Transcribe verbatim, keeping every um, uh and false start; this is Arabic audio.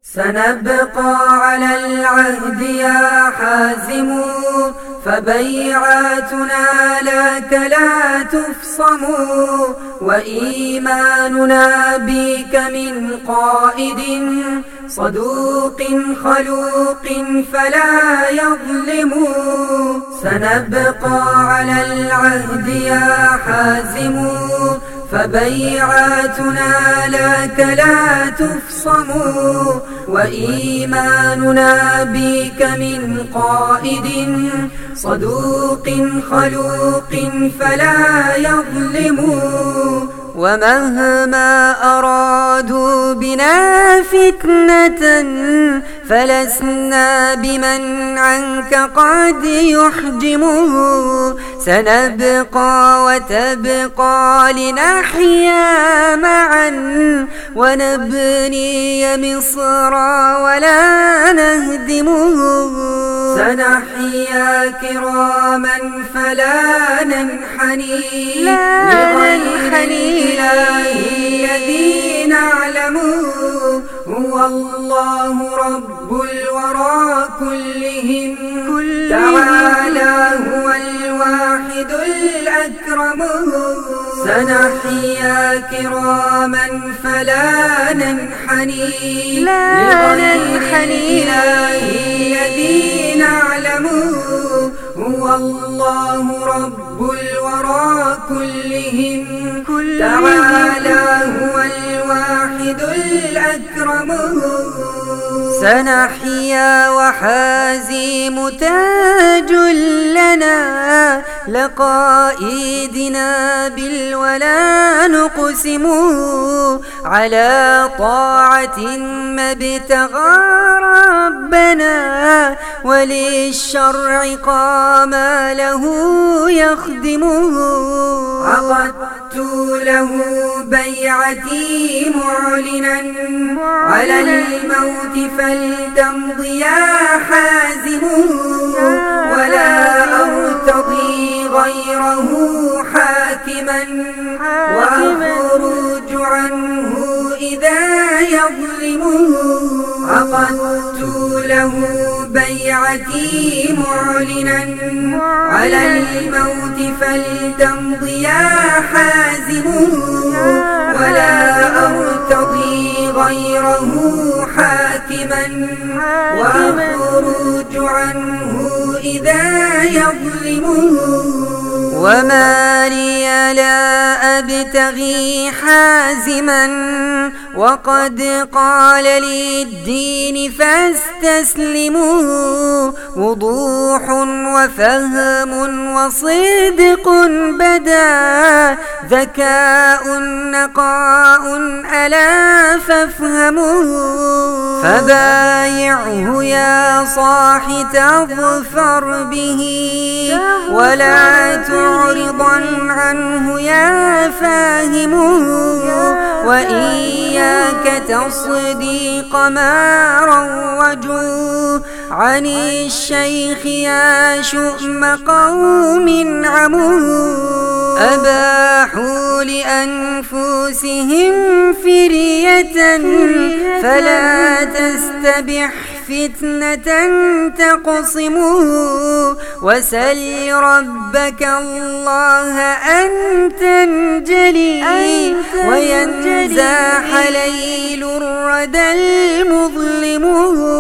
سنبقى على العهد يا حازم، فبيعاتنا لك لا تفصم، وإيماننا بك من قائد صدوق خلوق فلا يظلم. سنبقى على العهد يا حازم، فبيعاتنا لك لا تفصم، وإيماننا بك من قائد صدوق خلوق فلا يظلم. ومهما أرادوا بنا فتنة فلسنا بمن عنك قد يحجمه. سنبقى وتبقى لنحيا معا ونبني مصر ولا نهدمه. سنحيا كراما فلا ننحني لغير الإله الذي نعلمه. هو الله رب الورى كلهم تعالى هو الواحد الأكرم. سنحيا كراما فلا ننحني لغير الإله الذي نعلمه. هو الله رب الورى كلهم تعالى هو الواحد الأكرم. سنحيا وحازم تاج لنا لقائدنا بالولا نقسم. على طاعة ما ابتغى ربنا وللشرع قام له يخدمه. عقدت له بيعتي معلنا على الموت فلتمضي يا حازم. ولا أرتضي غيره حاكما وأخرج عنه إذا يظلمه. عقدت له بيعتي معلنا على الموت فلتمضي يا حازم. ولا أرتضي غيره حاكما وأخرج عنه إذا يظلمه. وما لي لا أبتغي حازما وقد قال للدين فاستسلموا. وضوح وفهم وصدق بدا ذكاء نقاء ألا فافهموا. فبايعه يا صاح تظفر به ولا تعرضا عنه يا فاهم. وإياك تصديق ما روجوا عن الشيخ يا شؤم قوم عموا. أباحوا لأنفسهم فرية فلا تستبح فتنة تقصموا. وسل ربك الله أن تنجلي وينزاح ليل الردى المظلم.